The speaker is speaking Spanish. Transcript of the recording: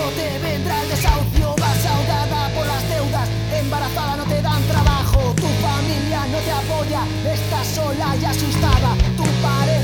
te vendrá el desahucio, vas ahogada por las deudas, embarazada no te dan trabajo, tu familia no te apoya, estás sola y asustada, tu pareja